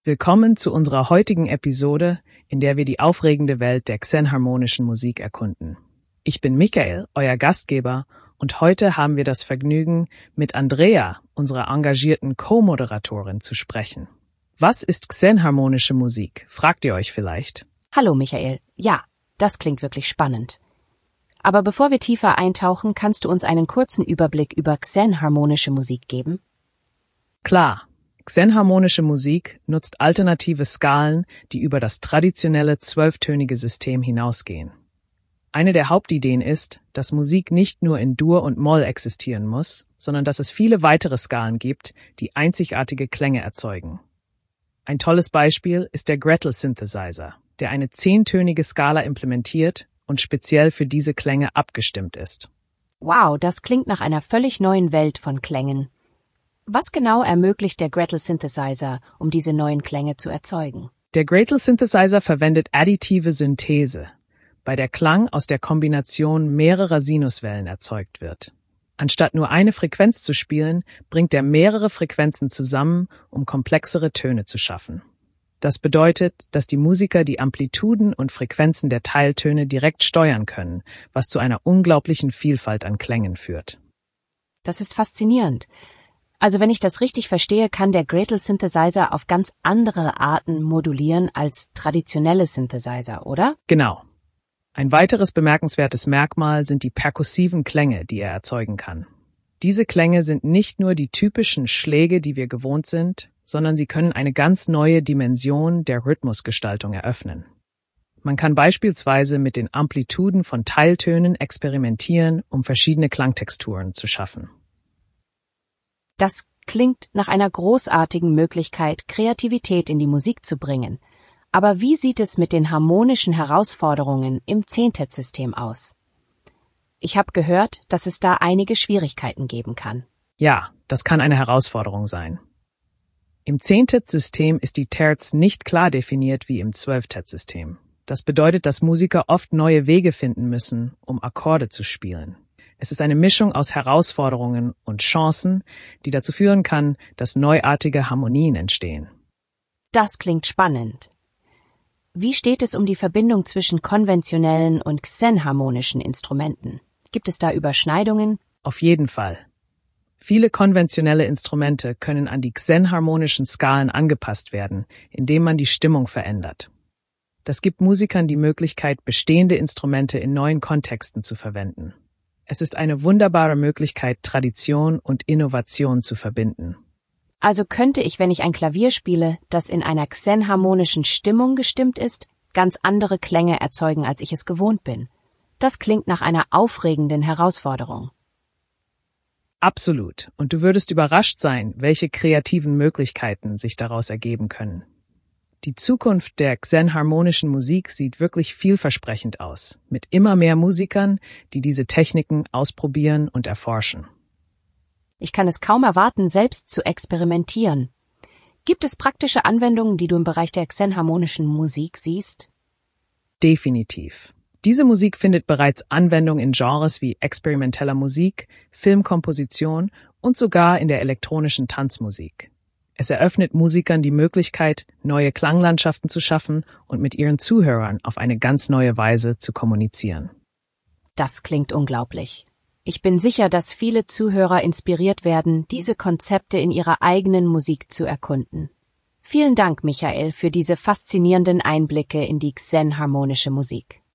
Willkommen zu unserer heutigen Episode, in der wir die aufregende Welt der xenharmonischen Musik erkunden. Ich bin Michael, euer Gastgeber, und heute haben wir das Vergnügen, mit Andrea, unserer engagierten Co-Moderatorin, zu sprechen. Was ist xenharmonische Musik? Fragt ihr euch vielleicht? Hallo Michael, ja, das klingt wirklich spannend. Aber bevor wir tiefer eintauchen, kannst du uns einen kurzen Überblick über xenharmonische Musik geben? Klar. Xenharmonische Musik nutzt alternative Skalen, die über das traditionelle 12-tönige System hinausgehen. Eine der Hauptideen ist, dass Musik nicht nur in Dur und Moll existieren muss, sondern dass es viele weitere Skalen gibt, die einzigartige Klänge erzeugen. Ein tolles Beispiel ist der Gretel Synthesizer, der eine 10-tönige Skala implementiert und speziell für diese Klänge abgestimmt ist. Wow, das klingt nach einer völlig neuen Welt von Klängen. Was genau ermöglicht der Gretel Synthesizer, um diese neuen Klänge zu erzeugen? Der Gretel Synthesizer verwendet additive Synthese, bei der Klang aus der Kombination mehrerer Sinuswellen erzeugt wird. Anstatt nur eine Frequenz zu spielen, bringt er mehrere Frequenzen zusammen, um komplexere Töne zu schaffen. Das bedeutet, dass die Musiker die Amplituden und Frequenzen der Teiltöne direkt steuern können, was zu einer unglaublichen Vielfalt an Klängen führt. Das ist faszinierend. Also wenn ich das richtig verstehe, kann der Gretel Synthesizer auf ganz andere Arten modulieren als traditionelle Synthesizer, oder? Genau. Ein weiteres bemerkenswertes Merkmal sind die perkussiven Klänge, die er erzeugen kann. Diese Klänge sind nicht nur die typischen Schläge, die wir gewohnt sind, sondern sie können eine ganz neue Dimension der Rhythmusgestaltung eröffnen. Man kann beispielsweise mit den Amplituden von Teiltönen experimentieren, um verschiedene Klangtexturen zu schaffen. Das klingt nach einer großartigen Möglichkeit, Kreativität in die Musik zu bringen. Aber wie sieht es mit den harmonischen Herausforderungen im Zehntet-System aus? Ich habe gehört, dass es da einige Schwierigkeiten geben kann. Ja, das kann eine Herausforderung sein. Im Zehntet-System ist die Terz nicht klar definiert wie im Zwölftet-System. Das bedeutet, dass Musiker oft neue Wege finden müssen, um Akkorde zu spielen. Es ist eine Mischung aus Herausforderungen und Chancen, die dazu führen kann, dass neuartige Harmonien entstehen. Das klingt spannend. Wie steht es um die Verbindung zwischen konventionellen und xenharmonischen Instrumenten? Gibt es da Überschneidungen? Auf jeden Fall. Viele konventionelle Instrumente können an die xenharmonischen Skalen angepasst werden, indem man die Stimmung verändert. Das gibt Musikern die Möglichkeit, bestehende Instrumente in neuen Kontexten zu verwenden. Es ist eine wunderbare Möglichkeit, Tradition und Innovation zu verbinden. Also könnte ich, wenn ich ein Klavier spiele, das in einer xenharmonischen Stimmung gestimmt ist, ganz andere Klänge erzeugen, als ich es gewohnt bin. Das klingt nach einer aufregenden Herausforderung. Absolut. Und du würdest überrascht sein, welche kreativen Möglichkeiten sich daraus ergeben können. Die Zukunft der xenharmonischen Musik sieht wirklich vielversprechend aus, mit immer mehr Musikern, die diese Techniken ausprobieren und erforschen. Ich kann es kaum erwarten, selbst zu experimentieren. Gibt es praktische Anwendungen, die du im Bereich der xenharmonischen Musik siehst? Definitiv. Diese Musik findet bereits Anwendung in Genres wie experimenteller Musik, Filmkomposition und sogar in der elektronischen Tanzmusik. Es eröffnet Musikern die Möglichkeit, neue Klanglandschaften zu schaffen und mit ihren Zuhörern auf eine ganz neue Weise zu kommunizieren. Das klingt unglaublich. Ich bin sicher, dass viele Zuhörer inspiriert werden, diese Konzepte in ihrer eigenen Musik zu erkunden. Vielen Dank, Michael, für diese faszinierenden Einblicke in die xenharmonische Musik.